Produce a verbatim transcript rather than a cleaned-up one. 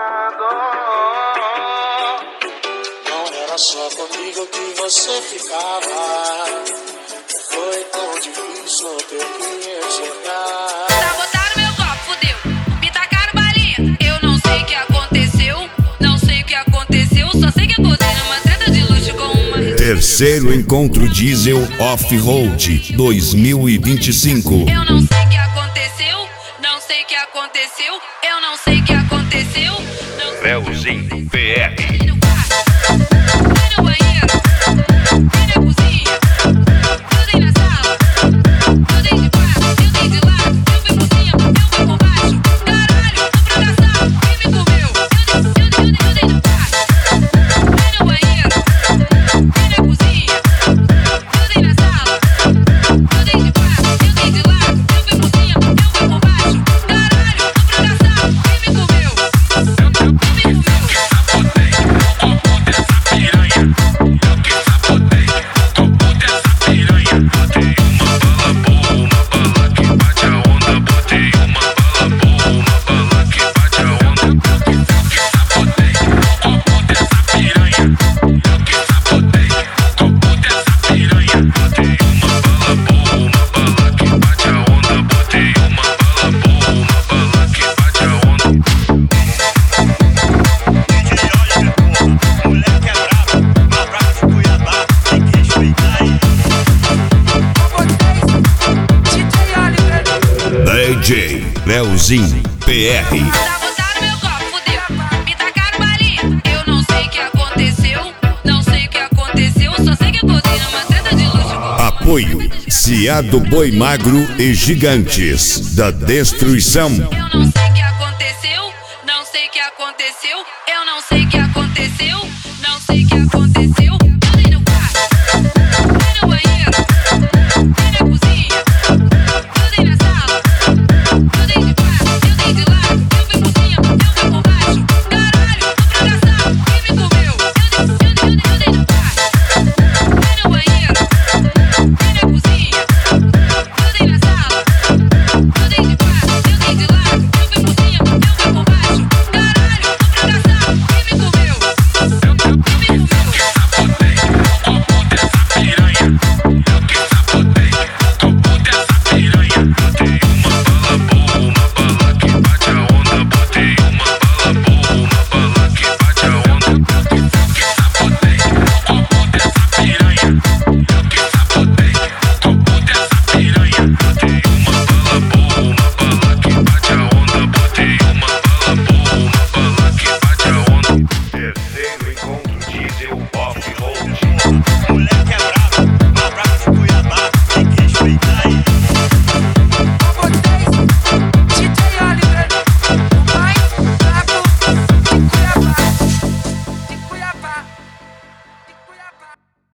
Não era só comigo que você ficava. Foi tão difícil ter que enxergar. Sabotaram meu copo, fudeu. Me tacaram balinha. Eu não sei o que aconteceu. Não sei o que aconteceu. Só sei que acordei numa treta de luxo com uma. Terceiro encontro diesel off-road dois mil e vinte e cinco. Eu não sei o que aconteceu. Não sei o que aconteceu. Eu não sei o que aconteceu. Leozinho P R. D J Leozinho P R. Sabotaram meu copo, fudeu. Me tacaram balinha. Eu não sei o que aconteceu. Não sei o que aconteceu. Só sei que acordei numa treta de luxo com. Apoio Ciado Boi Magro e Gigantes da Destruição. Eu não sei o que aconteceu. Não sei o que aconteceu. Eu não sei o que aconteceu.